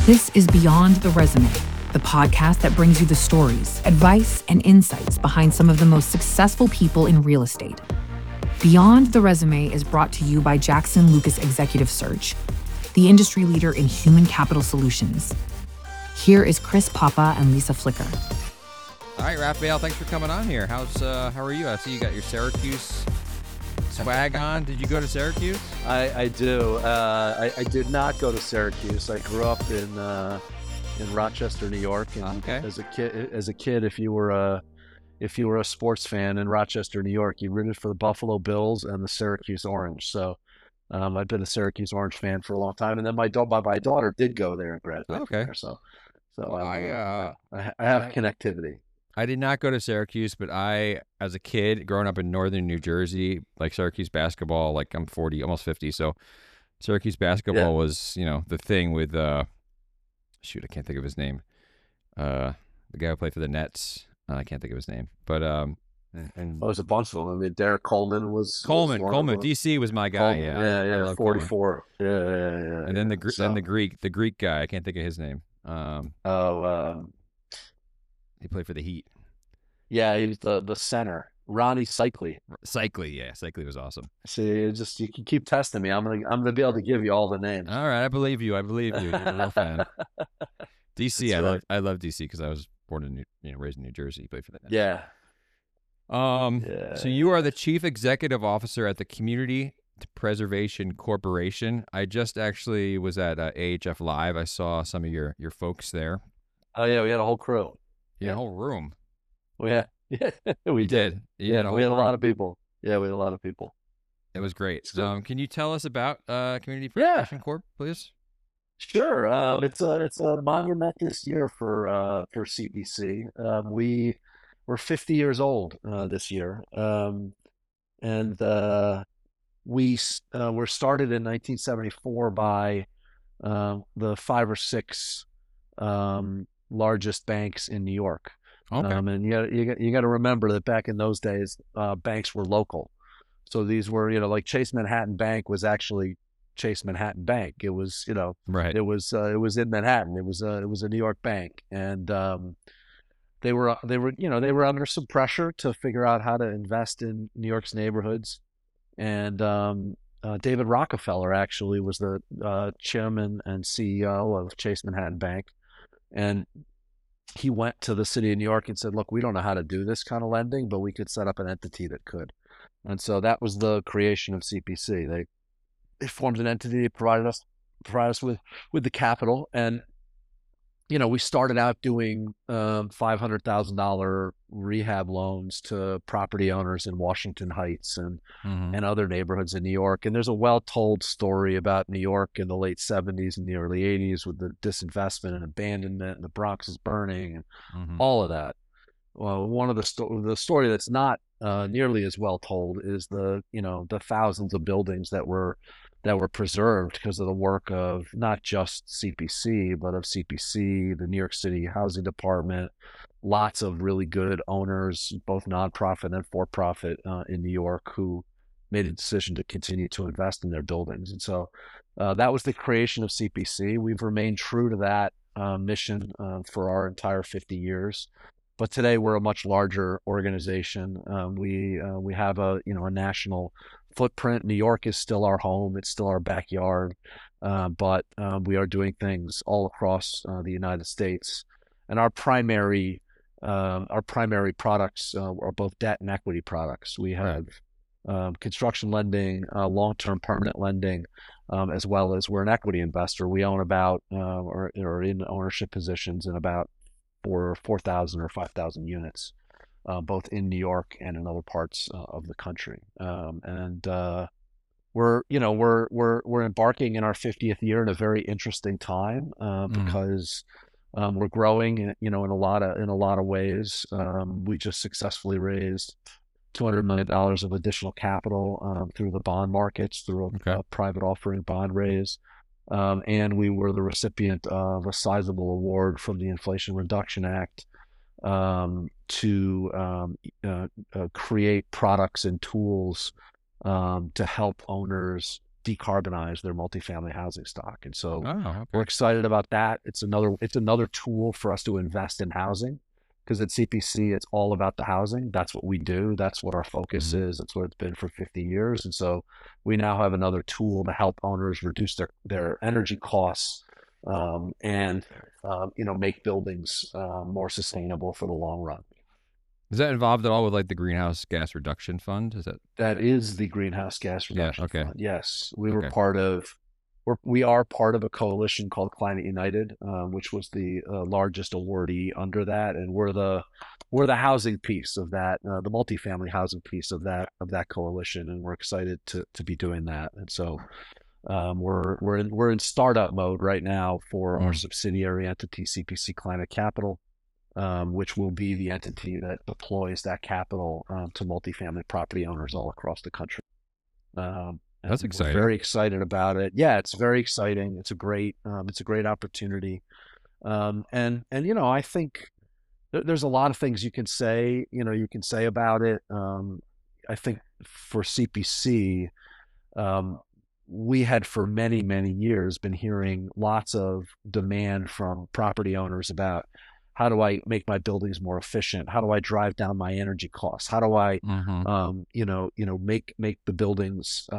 This is Beyond the Resume, the podcast that brings you the stories, advice, and insights behind some of the most successful people in real estate. Beyond the Resume is brought to you by Jackson Lucas Executive Search, the industry leader in human capital solutions. Here is Chris Papa and Lisa Flicker. All right, Raphael, thanks for coming on here. How are you? I see you got your Syracuse swag on. Did you go to Syracuse? I do. I did not go to Syracuse. I grew up in Rochester, New York, and Okay. as a kid, if you were a sports fan in Rochester, New York, you rooted for the Buffalo Bills and the Syracuse Orange. So I've been a Syracuse Orange fan for a long time, and then my daughter did go there and graduate Okay. from there. So I have connectivity. I did not go to Syracuse, but I, as a kid, growing up in northern New Jersey, like Syracuse basketball, like I'm 40, almost 50, so Syracuse basketball was, the thing with, shoot, I can't think of his name. The guy who played for the Nets, I can't think of his name, but There's a bunch of them. I mean, Derek Coleman was Coleman, one of them. DC was my guy. Coleman, I yeah, love 44. Yeah. And then the So, Greek guy, I can't think of his name. He played for the Heat. Yeah, he was the center, Ronnie Cycli. Cycli was awesome. See, you can keep testing me. I'm gonna be able to give you all the names. All right, I believe you. You're a real fan. DC, That's I love DC because I was born in raised in New Jersey. Played for the Nets. Yeah. So you are the chief executive officer at the Community Preservation Corporation. I just actually was at AHF Live. I saw some of your folks there. Oh yeah, we had a whole crew. Yeah, a whole room. We did. You had a We had a whole lot room. of people. Yeah, we had a lot of people. It was great. So- Can you tell us about Community Preservation Corp, please? Sure. It's a monumentous year for CPC. We're 50 years old this year, and we were started in 1974 by the 5 or 6 largest banks in New York. Okay. And you got to remember that back in those days, banks were local. So these were, like Chase Manhattan Bank was actually Chase Manhattan Bank. It was, Right. it was in Manhattan. It was a New York bank, and they were under some pressure to figure out how to invest in New York's neighborhoods. And David Rockefeller actually was the chairman and CEO of Chase Manhattan Bank, and he went to the city of New York and said, "Look, we don't know how to do this kind of lending, but we could set up an entity that could." And so that was the creation of CPC. They formed an entity that provided us with the capital, and we started out doing $500,000 rehab loans to property owners in Washington Heights and other neighborhoods in New York. And there's a well-told story about New York in the late 70s and the early 80s with the disinvestment and abandonment, and the Bronx is burning, and all of that. Well, one of the story that's not nearly as well told is the thousands of buildings that were preserved because of the work of not just CPC, but of CPC, the New York City Housing Department, lots of really good owners, both nonprofit and for-profit in New York, who made a decision to continue to invest in their buildings. And so that was the creation of CPC. We've remained true to that mission for our entire 50 years. But today we're a much larger organization. We have a national footprint. New York is still our home. It's still our backyard. But we are doing things all across the United States. And our primary products are both debt and equity products. We have construction lending, long-term permanent lending, as well as we're an equity investor. We own about or in ownership positions in about 4,000 or 5,000 units, both in New York and in other parts of the country. We're embarking in our 50th year in a very interesting time because we're growing, in a lot of ways. We just successfully raised $200 million of additional capital through the bond markets, through a private offering bond raise. And we were the recipient of a sizable award from the Inflation Reduction Act to create products and tools to help owners decarbonize their multifamily housing stock. And so we're okay. excited about that. It's another tool for us to invest in housing, because at CPC, it's all about the housing. That's what we do. That's what our focus Mhm. is. That's what it's been for 50 years. And so we now have another tool to help owners reduce their energy costs, and make buildings more sustainable for the long run. Is that involved at all with like the greenhouse gas reduction fund? Is that? That is the Greenhouse Gas Yeah. Reduction Okay. Fund. Yes, Okay. we are part of a coalition called Climate United, which was the largest awardee under that, and we're the housing piece of that, the multifamily housing piece of that coalition, and we're excited to be doing that. And so we're in startup mode right now for our Mm. subsidiary entity, CPC Climate Capital, which will be the entity that deploys that capital to multifamily property owners all across the country. That's And we're exciting. very excited about it. Yeah, it's very exciting. It's a great opportunity. And I think there's a lot of things you can say. You can say about it. I think for CPC, um, we had for many, many years been hearing lots of demand from property owners about, how do I make my buildings more efficient? How do I drive down my energy costs? How do I, Mm-hmm. make the buildings,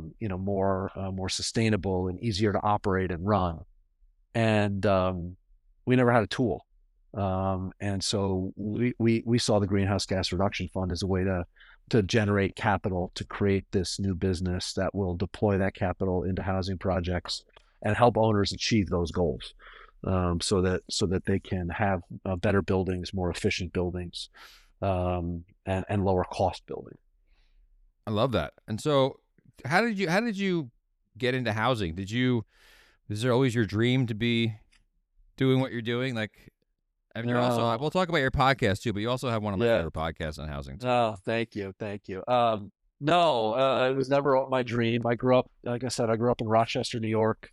more sustainable and easier to operate and run? And we never had a tool. And so we saw the Greenhouse Gas Reduction Fund as a way to generate capital to create this new business that will deploy that capital into housing projects and help owners achieve those goals, so that they can have better buildings, more efficient buildings, and lower cost buildings. I love that. And so, how did you get into housing? Is there always your dream to be doing what you're doing? Like, and you also, No, we'll talk about your podcast too, but you also have one of my yeah. favorite podcasts on housing too. Oh, thank you, thank you. No, it was never my dream. I grew up, like I said, I grew up in Rochester, New York.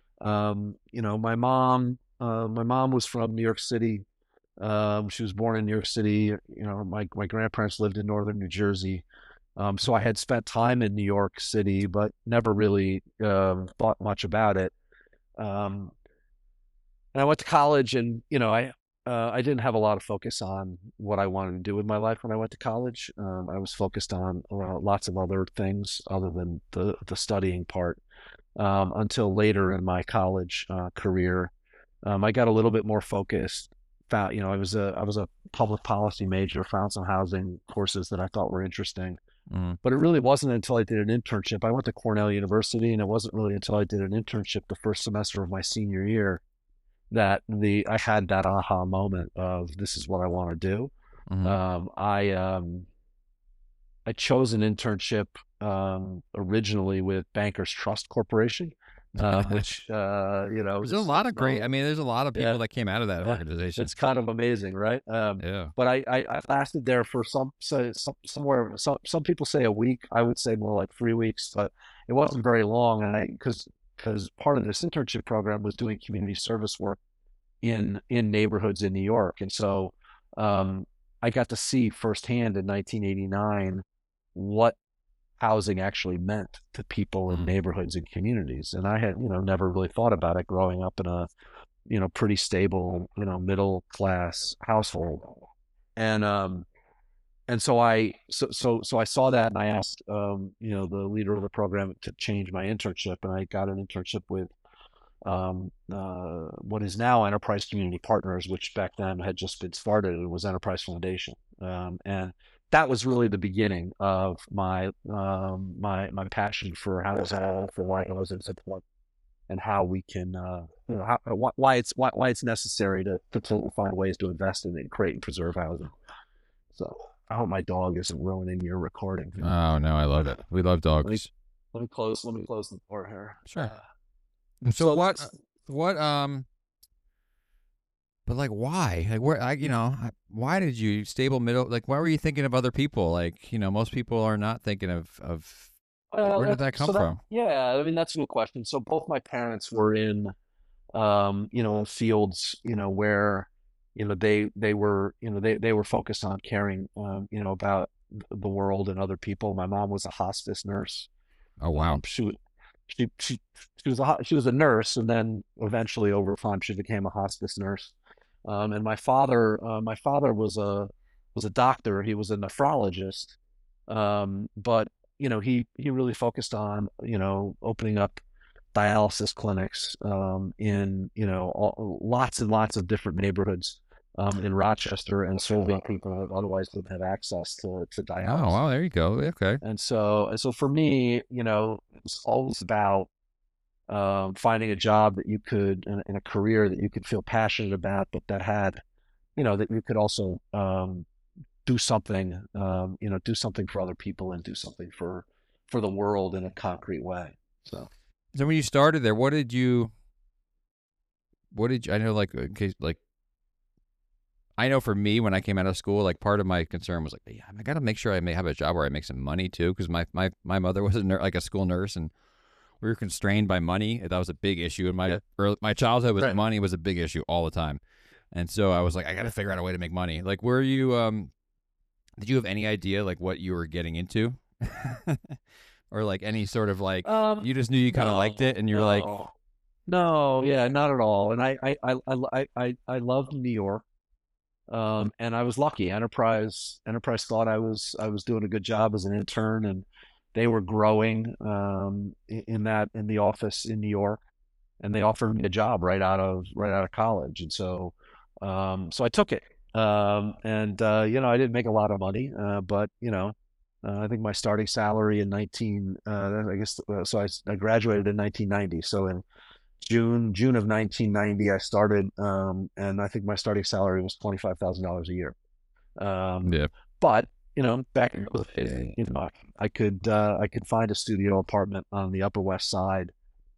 My mom was from New York City. She was born in New York City. My grandparents lived in northern New Jersey. So I had spent time in New York City, but never really thought much about it. Um, and I went to college, and I didn't have a lot of focus on what I wanted to do with my life when I went to college. I was focused on lots of other things other than the studying part, until later in my college career. I got a little bit more focused. I was a public policy major, found some housing courses that I thought were interesting. Mm. But it really wasn't until I did an internship. I went to Cornell University, and it wasn't really until I did an internship the first semester of my senior year that I had that aha moment of, this is what I want to do. Mm-hmm. I chose an internship originally with Bankers Trust Corporation, which There's a lot of great. I mean, there's a lot of yeah, people that came out of that yeah, organization. it's kind of amazing, right? Yeah. But I lasted there for somewhere. Some people say a week. I would say more like 3 weeks, but it wasn't very long. And because part of this internship program was doing community service work in neighborhoods in New York, and so I got to see firsthand in 1989 what housing actually meant to people in Mm. neighborhoods and communities. And I had, never really thought about it growing up in a, pretty stable, middle class household. And so I saw that, and I asked, the leader of the program to change my internship, and I got an internship with what is now Enterprise Community Partners, which back then had just been started. It was Enterprise Foundation, and that was really the beginning of my passion for housing, for why housing is important, and how we can, why it's necessary to find ways to invest in it, and create and preserve housing. So I hope my dog isn't ruining your recording. Oh no, I love it. We love dogs. Let me close the door here. Sure. So What but like why? Like where why did you stable middle, like why were you thinking of other people? Like, most people are not thinking of where did that come from? Yeah, I mean, that's a good question. So both my parents were in, fields, where, they were focused on caring, about the world and other people. My mom was a hospice nurse. Oh wow. She she was a nurse, and then eventually over time she became a hospice nurse. And my father was a doctor. He was a nephrologist, but he really focused on opening up dialysis clinics in lots and lots of different neighborhoods in Rochester, and serving people that otherwise didn't have access to Oh, wow, dialysis. there you go. Okay. And so for me, it's always about finding a job that you could, in a career that you could feel passionate about, but that had, that you could also do something, do something for other people and do something for the world in a concrete way. So when you started there, what did you, I know, like, in case, like, I know for me, when I came out of school, like, part of my concern was like, yeah, I got to make sure I may have a job where I make some money too, because my mother was like a school nurse, and we were constrained by money. That was a big issue in my childhood. right. Money was a big issue all the time, and so I was like, I got to figure out a way to make money. Like, were you did you have any idea like what you were getting into, or like any sort of like you just knew you kind of liked it, and you were like, no, yeah, not at all. And I loved New York. And I was lucky. Enterprise thought I was doing a good job as an intern, and they were growing in the office in New York, and they offered me a job right out of college, and so I took it. And I didn't make a lot of money, but I think my starting salary in 19 I guess so I graduated in 1990. So in June of 1990, I started, and I think my starting salary was $25,000 a year. Um, yeah, but back in those days, I could find a studio apartment on the Upper West Side,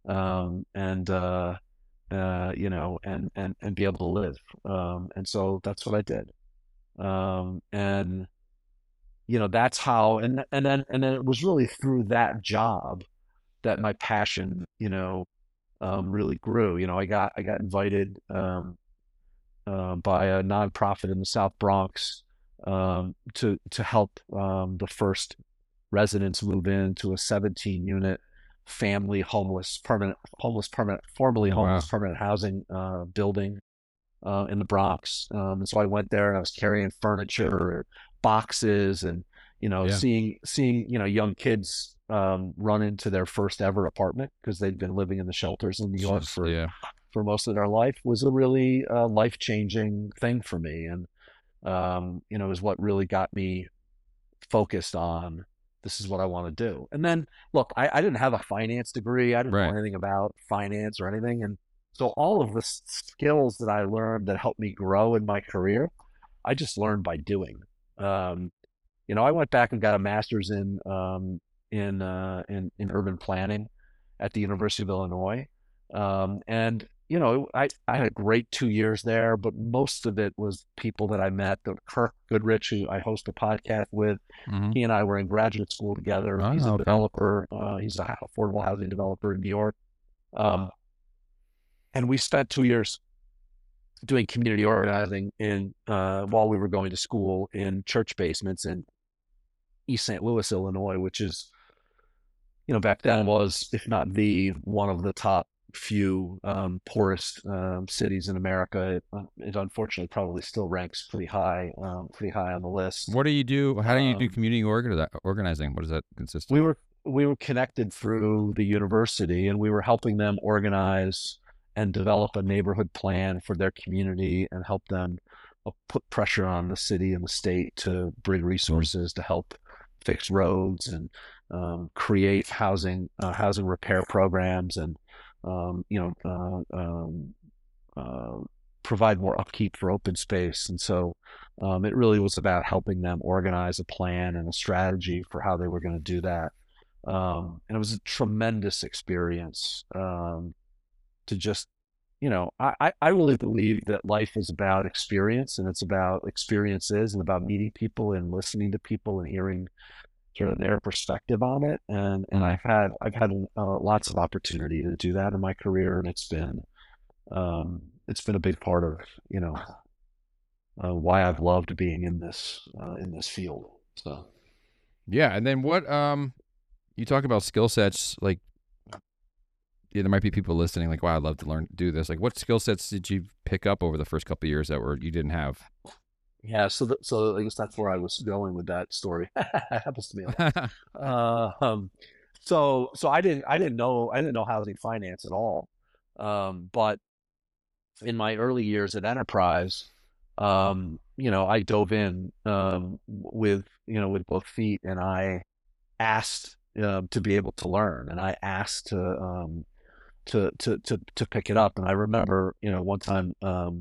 and and be able to live. And so that's what I did. And that's how, and then it was really through that job that my passion, really grew. I got invited by a nonprofit in the South Bronx to help the first residents move into a 17 unit family formerly wow, homeless permanent housing building in the Bronx. And so I went there, and I was carrying furniture, boxes, and yeah, seeing young kids run into their first ever apartment because they'd been living in the shelters in New York just yeah, for most of their life was a really life changing thing for me, and is what really got me focused on, this is what I want to do. And then, look, I didn't have a finance degree. I didn't know right. anything about finance or anything. And so all of the skills that I learned that helped me grow in my career, I just learned by doing. Um, I went back and got a master's in urban planning at the University of Illinois. And I had a great 2 years there, but most of it was people that I met. Kirk Goodrich, who I host a podcast with, Mm-hmm. he and I were in graduate school together. Oh, He's a okay. developer. He's a affordable housing developer in New York. Um, and we spent 2 years doing community organizing while we were going to school in church basements in East St. Louis, Illinois, which is, back then was, if not the one of the top few poorest cities in America. It unfortunately probably still ranks pretty high on the list. What do you do? How do you do Um, community organizing? What does that consist we of? were we were connected through the university, and we were helping them organize and develop a neighborhood plan for their community, and help them put pressure on the city and the state to bring resources to help fix roads, and create housing repair programs, and um, you know uh, provide more upkeep for open space. And so it really was about helping them organize a plan and a strategy for how they were going to do that. And it was a tremendous experience, to just, I really believe that life is about experience, and it's about experiences, and about meeting people and listening to people and hearing sort of their perspective on it. And I've had lots of opportunity to do that in my career, and it's been a big part of, why I've loved being in this field. So Yeah, and then what? You talk about skill sets. Like, yeah, there might be people listening like, wow, I'd love to do this. Like, what skill sets did you pick up over the first couple of years that you didn't have? Yeah, so I guess that's where I was going with that story. Happens to me a lot. So I didn't know housing finance at all. But in my early years at Enterprise, I dove in with both feet, and I asked to be able to learn, and I asked to pick it up. And I remember, one time,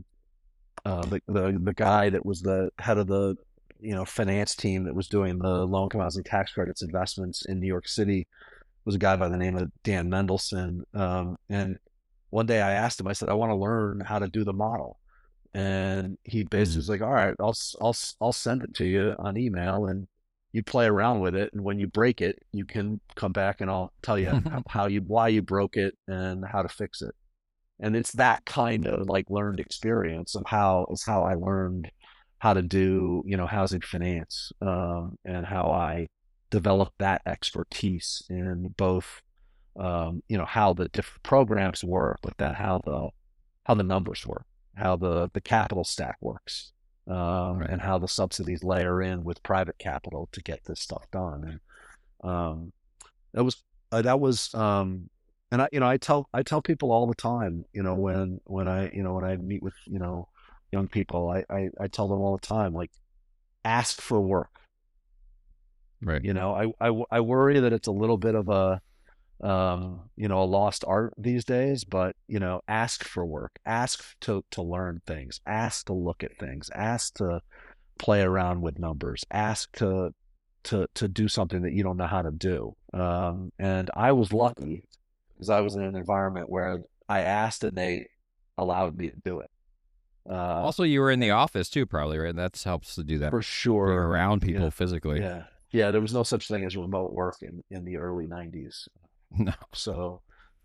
the guy that was the head of the finance team that was doing the low-income housing tax credits investments in New York City was a guy by the name of Dan Mendelson. And one day I asked him, I said, I want to learn how to do the model. And he basically was like, all right, I'll send it to you on email, and you play around with it. And when you break it, you can come back and I'll tell you why you broke it and how to fix it. And it's that kind of like learned experience of how I learned how to do, housing finance, and how I developed that expertise in both, how the different programs work, but how the numbers work, how the capital stack works, Right. and how the subsidies layer in with private capital to get this stuff done. And that was and I tell people all the time, when I meet with, young people, I tell them all the time, like, ask for work. Right. I worry that it's a little bit of a lost art these days, but ask for work, ask to learn things, ask to look at things, ask to play around with numbers, ask to do something that you don't know how to do. And I was lucky because I was in an environment where I asked and they allowed me to do it. Also, you were in the office too, probably, right? That helps to do that. For sure. Being around people Yeah. physically. Yeah. Yeah. There was no such thing as remote work in the early 90s. No. So,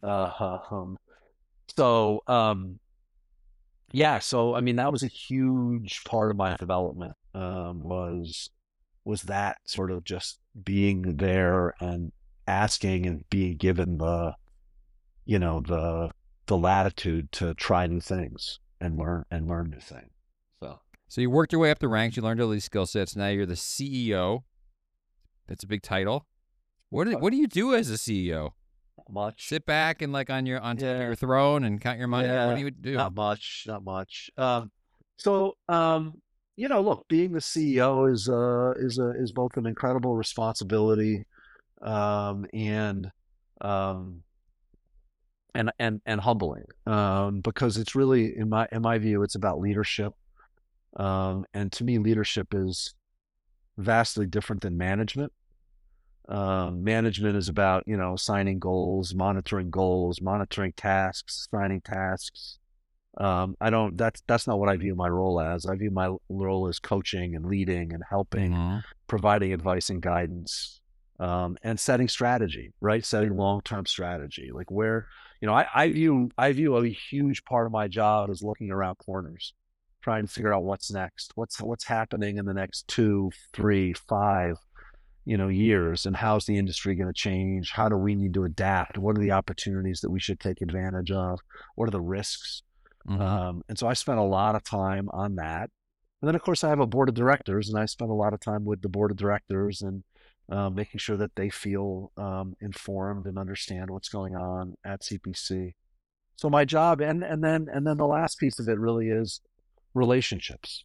so, yeah. So, I mean, that was a huge part of my development, was that sort of just being there and asking and being given the latitude to try new things and learn new things. So you worked your way up the ranks. You learned all these skill sets. Now you're the CEO. That's a big title. What do you do as a CEO? Not much. Sit back and like on your throne and count your money. Yeah, what do you do? Not much. So, look, being the CEO is both an incredible responsibility, and humbling, because it's really, in my view, it's about leadership. And to me, leadership is vastly different than management. Management is about, assigning goals, monitoring tasks, assigning tasks. That's not what I view my role as. I view my role as coaching and leading and helping, providing advice and guidance, and setting strategy, right? Setting long-term strategy. Like where, I view a huge part of my job as looking around corners, trying to figure out what's next, what's happening in the next 2, 3, 5, years, and how's the industry going to change? How do we need to adapt? What are the opportunities that we should take advantage of? What are the risks? And so I spent a lot of time on that. And then, of course, I have a board of directors, and I spend a lot of time with the board of directors and making sure that they feel informed and understand what's going on at CPC. So my job, and then the last piece of it really is relationships.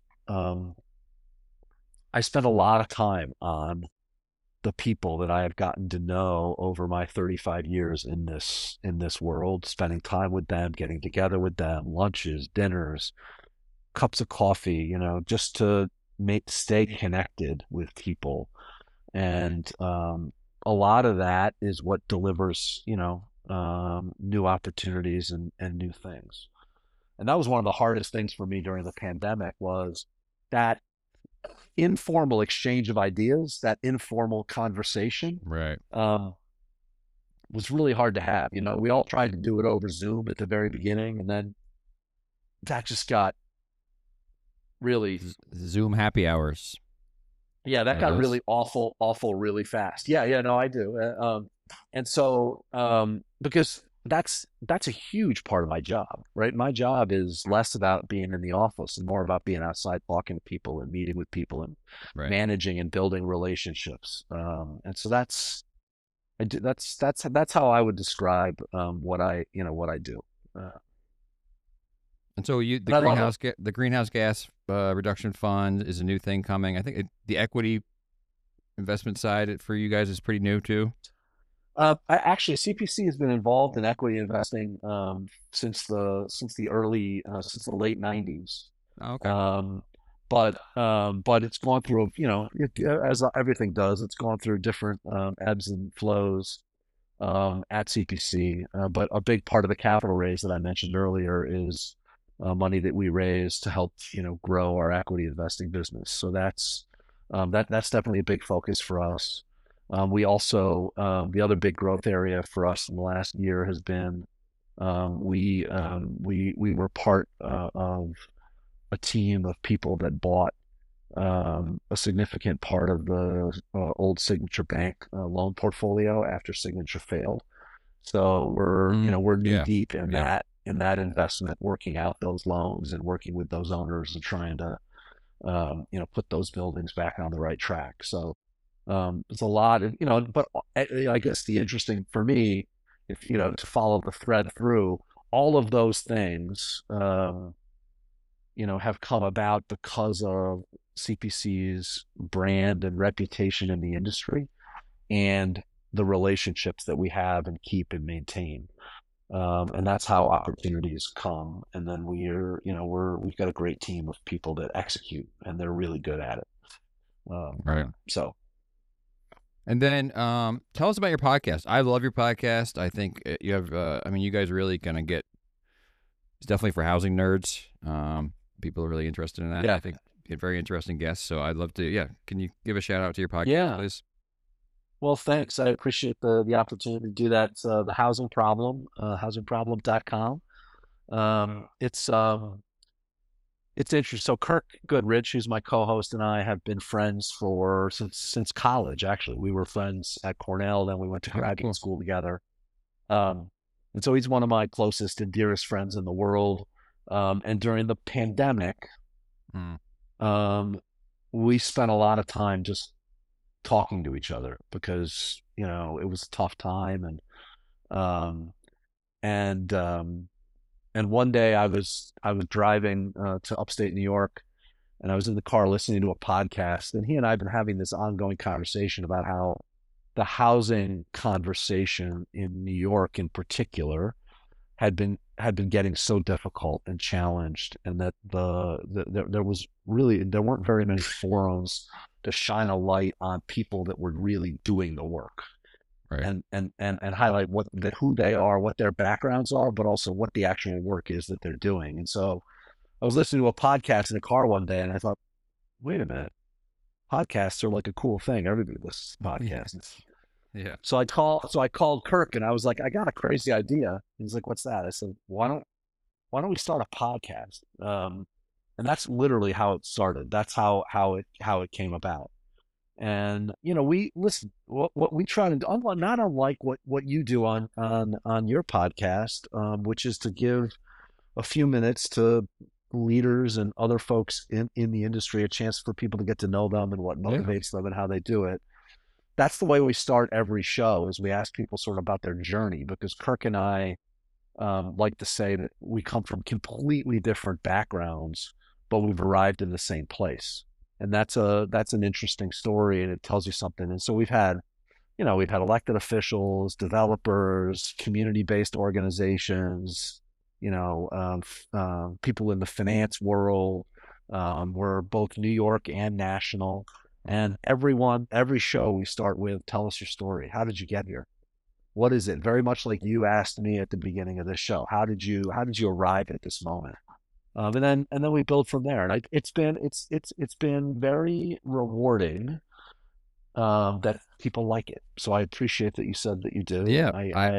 I spent a lot of time on the people that I have gotten to know over my 35 years in this world, spending time with them, getting together with them, lunches, dinners, cups of coffee, just to stay connected with people. And a lot of that is what delivers, new opportunities and new things. And that was one of the hardest things for me during the pandemic, was that informal exchange of ideas, that informal conversation, right, was really hard to have. We all tried to do it over Zoom at the very beginning, and then that just got really Zoom happy hours. Yeah, that got really awful really fast. Yeah, no, I do. And so, because that's a huge part of my job, right? My job is less about being in the office and more about being outside, talking to people and meeting with people and Right. managing and building relationships. And so that's how I would describe what I do. Uh, And so and I love it. the greenhouse gas reduction fund is a new thing coming. I think the equity investment side for you guys is pretty new too. Actually, CPC has been involved in equity investing since the late '90s. Oh, okay. Um, but it's gone through, as everything does, it's gone through different ebbs and flows at CPC. But a big part of the capital raise that I mentioned earlier is money that we raise to help, grow our equity investing business. So that's definitely a big focus for us. We also The other big growth area for us in the last year has been we were part of a team of people that bought a significant part of the old Signature Bank loan portfolio after Signature failed. So we're knee Yeah. deep Yeah. in that investment, working out those loans and working with those owners and trying to put those buildings back on the right track. So it's a lot of, but I guess the interesting for me, if to follow the thread through all of those things, have come about because of CPC's brand and reputation in the industry and the relationships that we have and keep and maintain. And that's how opportunities come. And then we've got a great team of people that execute, and they're really good at it. Right. So, And then tell us about your podcast. I love your podcast. I think you have, you guys really kind of it's definitely for housing nerds. People are really interested in that. yeah, I think you get very interesting guests. So I'd love to, Can you give a shout out to your podcast, yeah. please? Well, thanks. I appreciate the opportunity to do that. It's the Housing Problem, housingproblem.com. It's interesting. So Kirk Goodrich, who's my co-host, and I have been friends since college. Actually, we were friends at Cornell, then we went to Oh, graduate cool. school together. Um, and so he's one of my closest and dearest friends in the world. And during the pandemic, Mm. we spent a lot of time just talking to each other because it was a tough time, um, and and one day I was driving to upstate New York, and I was in the car listening to a podcast, and he and I have been having this ongoing conversation about how the housing conversation in New York in particular had been getting so difficult and challenged, and that there weren't very many forums to shine a light on people that were really doing the work Right. and highlight who they are, what their backgrounds are, but also what the actual work is that they're doing. And so I was listening to a podcast in the car one day, and I thought, wait a minute, podcasts are like a cool thing. Everybody listens to podcasts. Yeah. So I called Kirk, and I was like, I got a crazy idea. He's like, what's that? I said, why don't we start a podcast? And that's literally how it started. That's how it came about. And we listen. What we try to do, not unlike what you do on your podcast, which is to give a few minutes to leaders and other folks in the industry a chance for people to get to know them and what Yeah. motivates them and how they do it. That's the way we start every show, is we ask people sort of about their journey, because Kirk and I like to say that we come from completely different backgrounds, but we've arrived in the same place. And that's an interesting story, and it tells you something. And so we've had elected officials, developers, community-based organizations, people in the finance world. We're both New York and national. And every show we start with, tell us your story. How did you get here? What is it? Very much like you asked me at the beginning of this show. How did you arrive at this moment? And then we build from there. And it's been very rewarding that people like it. So I appreciate that you said that you do. Yeah.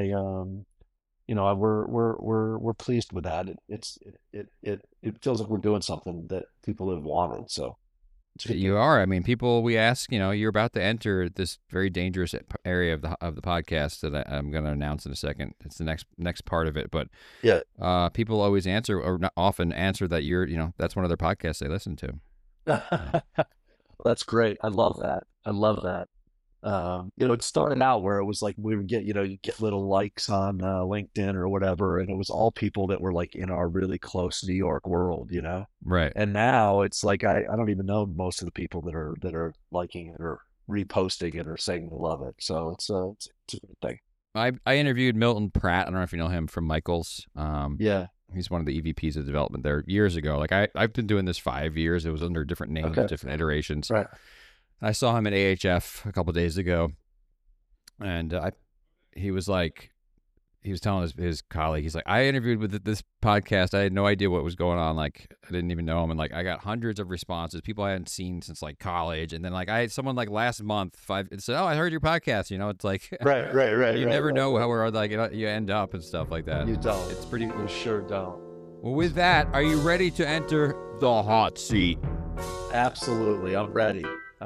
We're pleased with that. It feels like we're doing something that people have wanted. So You are. I mean, people, we ask, you're about to enter this very dangerous area of the podcast that I'm going to announce in a second. It's the next part of it. But Yeah. people always answer, or not often answer, that that's one of their podcasts they listen to. That's great. I love that. I love that. It started out where it was like we would get, you get little likes on LinkedIn or whatever, and it was all people that were like in our really close New York world, Right. And now it's like I don't even know most of the people that are liking it or reposting it or saying they love it. So it's a good thing. I interviewed Milton Pratt. I don't know if you know him from Michaels. Yeah. He's one of the EVPs of development there years ago. Like I've been doing this 5 years. It was under different names, different iterations. Right. I saw him at AHF a couple of days ago, and he was telling his colleague, he's like, I interviewed with this podcast. I had no idea what was going on. Like, I didn't even know him. And like, I got hundreds of responses, people I hadn't seen since like college. And then like, I had someone like last month, said, oh, I heard your podcast. It's like, right. You never know how we're like, you end up and stuff like that. You don't. It's pretty cool. You sure don't. Well, with that, are you ready to enter the hot seat? Absolutely. I'm ready.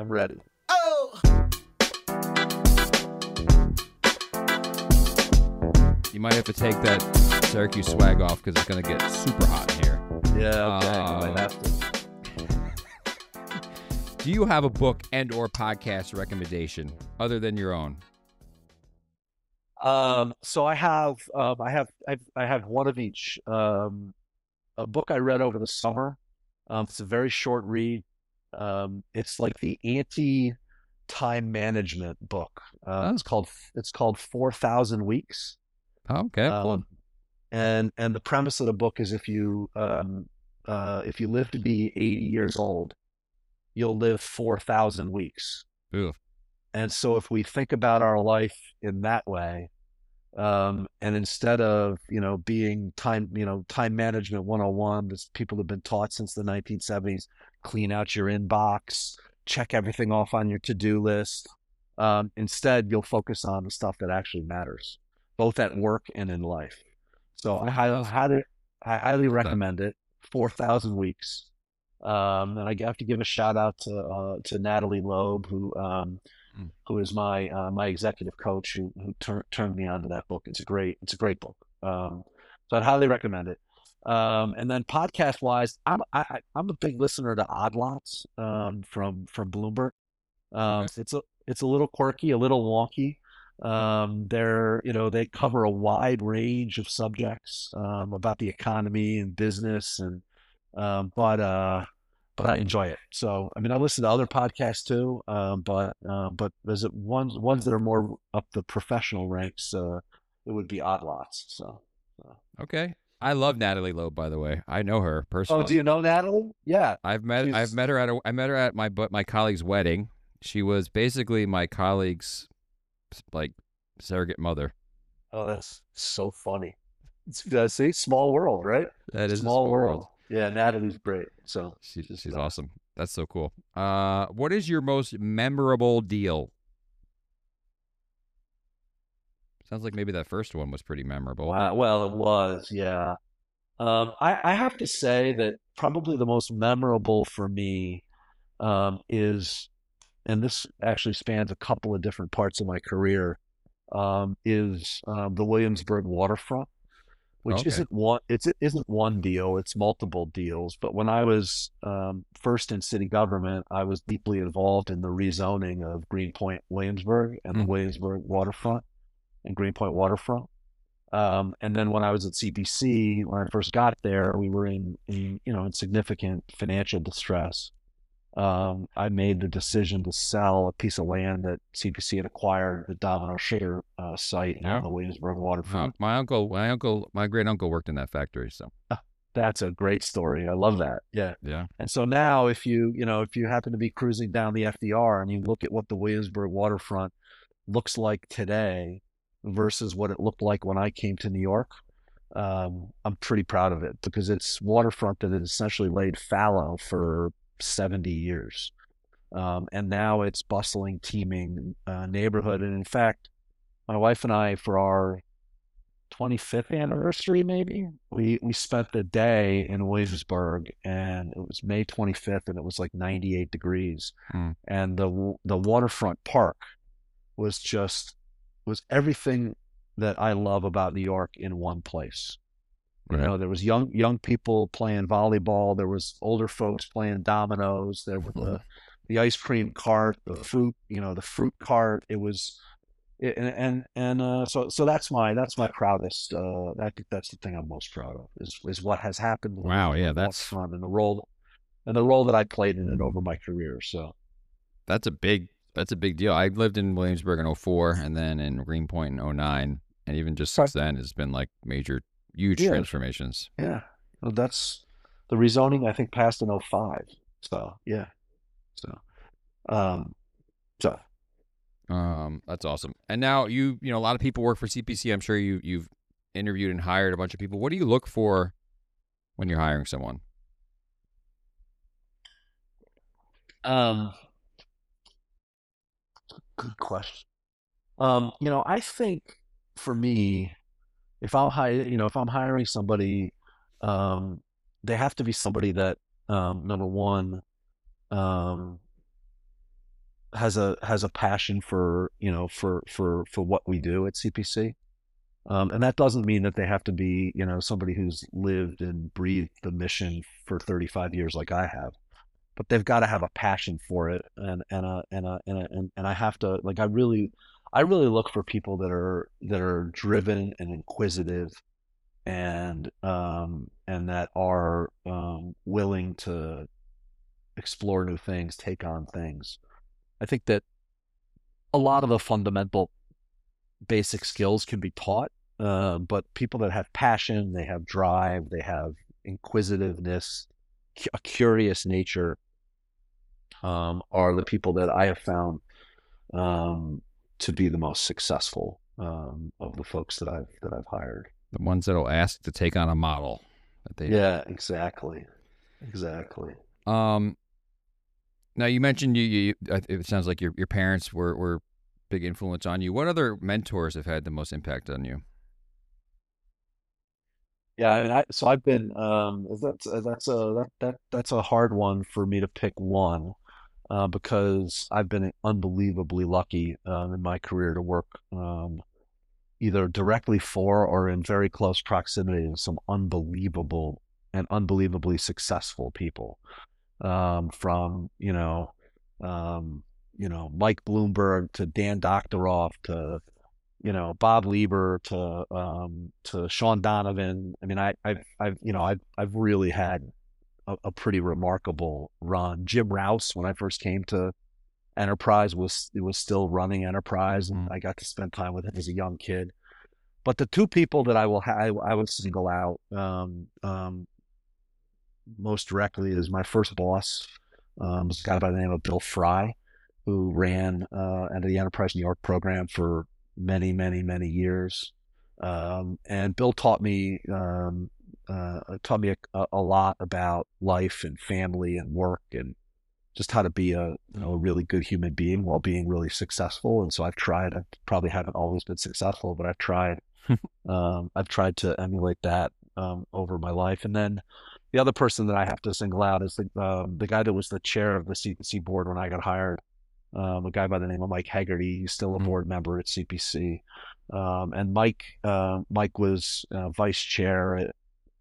You might have to take that Syracuse swag off because it's going to get super hot in here. Yeah, okay. I might have to. Do you have a book and or podcast recommendation other than your own? So I have one of each. A book I read over the summer. It's a very short read. It's like the anti-time management book. It's called 4,000 Weeks. Oh, okay. Cool. And the premise of the book is if you live to be 80 years old, you'll live 4,000 weeks. Ooh. And so if we think about our life in that way, and instead of, being time management 101, as people have been taught since the 1970s, clean out your inbox, check everything off on your to-do list. Instead, you'll focus on the stuff that actually matters, both at work and in life. So I highly recommend it. 4,000 Weeks. And I have to give a shout out to Natalie Loeb, who is my executive coach, who turned me on to that book. It's a great book. So I'd highly recommend it. And then podcast wise, I'm a big listener to Odd Lots from Bloomberg. It's a little quirky, a little wonky. They cover a wide range of subjects about the economy and business, and but I enjoy it. So I mean, I listen to other podcasts too, but there's ones that are more up the professional ranks. It would be Odd Lots. So okay. I love Natalie Loeb, by the way. I know her personally. Oh, do you know Natalie? Yeah, I've met her at my colleague's wedding. She was basically my colleague's like surrogate mother. Oh, that's so funny. See, small world, right? That is small world. Yeah, Natalie's great. So she's awesome. That's so cool. What is your most memorable deal? Sounds like maybe that first one was pretty memorable. Well, it was, yeah. I have to say that probably the most memorable for me is, and this actually spans a couple of different parts of my career, is the Williamsburg waterfront, which isn't one deal, it's multiple deals. But when I was first in city government, I was deeply involved in the rezoning of Greenpoint Williamsburg and the Williamsburg waterfront and Greenpoint waterfront. And then when I was at CPC, when I first got there, we were in significant financial distress. I made the decision to sell a piece of land that CPC had acquired, the Domino Sugar site on the Williamsburg waterfront. My great uncle worked in that factory, so that's a great story. I love that. Yeah. And so now, if you happen to be cruising down the FDR and you look at what the Williamsburg waterfront looks like today versus what it looked like when I came to New York, I'm pretty proud of it, because it's waterfront that had essentially laid fallow for 70 years. And now it's bustling, teeming neighborhood. And in fact, my wife and I, for our 25th anniversary, maybe. We spent the day in Williamsburg, and it was May 25th, and it was like 98 degrees, Mm. and the waterfront park was everything that I love about New York in one place. You Right. know, there was young people playing volleyball. There was older folks playing dominoes. There were the ice cream cart, the fruit cart. It was, so that's my proudest. I think that's the thing I'm most proud of is what has happened to the Wow. Yeah. waterfront and the role that I played in it over my career. So That's a big deal. I lived in Williamsburg in 04 and then in Greenpoint in 09. And even just since then, it's been like huge yeah, transformations. yeah. Well, that's the rezoning. I think passed in '05. So yeah. So um, so That's awesome. And now a lot of people work for CPC. I'm sure you've interviewed and hired a bunch of people. What do you look for when you're hiring someone? um, good question. I think for me, if I'm hiring somebody, um, they have to be somebody that, number one, um, has a passion for what we do at CPC. And that doesn't mean that they have to be, somebody who's lived and breathed the mission for 35 years like I have, but they've got to have a passion for it. And I have to, like, I really look for people that are driven and inquisitive, and that are willing to explore new things, take on things. I think that a lot of the fundamental basic skills can be taught, but people that have passion, they have drive, they have inquisitiveness, a curious nature, are the people that I have found to be the most successful of the folks that I've hired. The ones that'll ask to take on a model that they. Yeah, exactly. Exactly. Um. Now you mentioned it sounds like your parents were big influence on you. What other mentors have had the most impact on you? Yeah, I mean, so I've been that's a hard one for me to pick one, because I've been unbelievably lucky in my career to work either directly for or in very close proximity to some unbelievable and unbelievably successful people. From Mike Bloomberg to Dan Doctoroff to Bob Lieber to Sean Donovan. I mean, I've really had a pretty remarkable run. Jim Rouse, when I first came to Enterprise, was still running Enterprise, and I got to spend time with him as a young kid. But the two people that I would single out most directly is my first boss, was a guy by the name of Bill Fry, who ran the Enterprise New York program for many, many, many years. And Bill taught me a lot about life and family and work, and just how to be a really good human being while being really successful. And so I probably haven't always been successful, but I've tried to emulate that over my life. And then the other person that I have to single out is the guy that was the chair of the CPC board when I got hired, a guy by the name of Mike Hegarty. He's still a board member at CPC. And Mike was vice chair at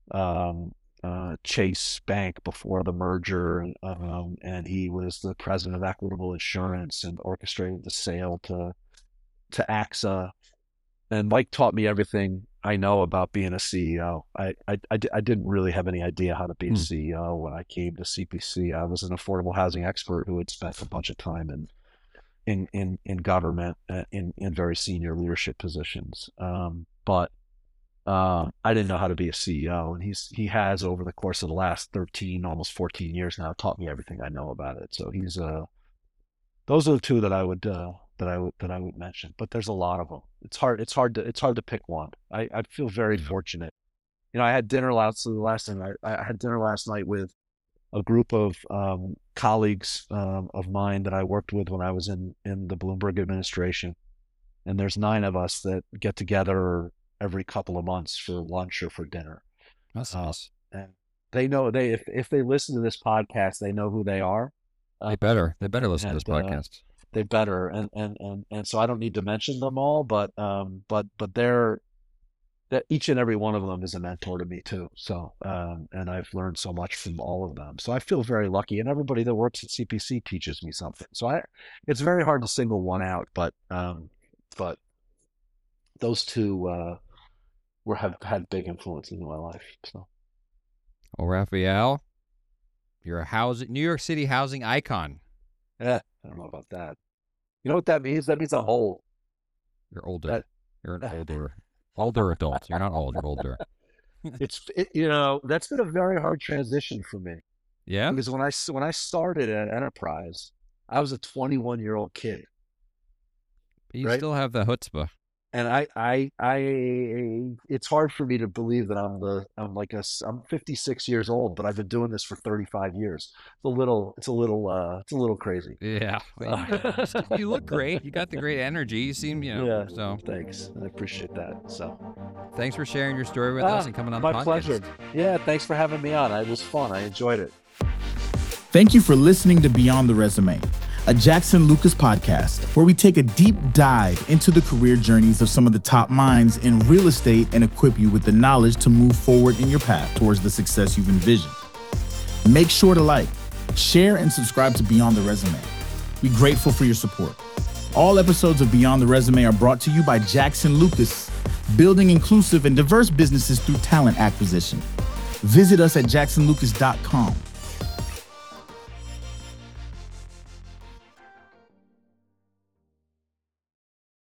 Chase Bank before the merger, and he was the president of Equitable Insurance and orchestrated the sale to AXA. And Mike taught me everything I know about being a CEO. I didn't really have any idea how to be a CEO when I came to CPC. I was an affordable housing expert who had spent a bunch of time in government, in very senior leadership positions. But I didn't know how to be a CEO, and he has, over the course of the last 13, almost 14 years now, taught me everything I know about it. So those are the two that I would mention, but there's a lot of them. It's hard to pick one. I feel very fortunate. I had dinner last night with a group of colleagues of mine that I worked with when I was in the Bloomberg administration, and there's 9 of us that get together every couple of months for lunch or for dinner. That's nice. And they know if they listen to this podcast, they know who they are. They better listen to this podcast. They better, and so I don't need to mention them all, but they're that each and every one of them is a mentor to me too. So and I've learned so much from all of them. So I feel very lucky, and everybody that works at CPC teaches me something. So it's very hard to single one out, but those two have had big influences in my life. So. Well, Raphael, you're a New York City housing icon. I don't know about that. You know what that means? That means I'm old. You're older. You're an older adult. You're not old. You're older. That's been a very hard transition for me. Yeah. Because when I started at Enterprise, I was a 21-year-old kid. But you still have the chutzpah. And it's hard for me to believe that I'm 56 years old, but I've been doing this for 35 years. It's a little crazy. Yeah. You look great. You got the great energy. You seem, Yeah. So thanks. I appreciate that. So thanks for sharing your story with us and coming on the podcast. My pleasure. Yeah. Thanks for having me on. It was fun. I enjoyed it. Thank you for listening to Beyond the Resume, a Jackson Lucas podcast where we take a deep dive into the career journeys of some of the top minds in real estate and equip you with the knowledge to move forward in your path towards the success you've envisioned. Make sure to like, share, and subscribe to Beyond the Resume. We're grateful for your support. All episodes of Beyond the Resume are brought to you by Jackson Lucas, building inclusive and diverse businesses through talent acquisition. Visit us at jacksonlucas.com.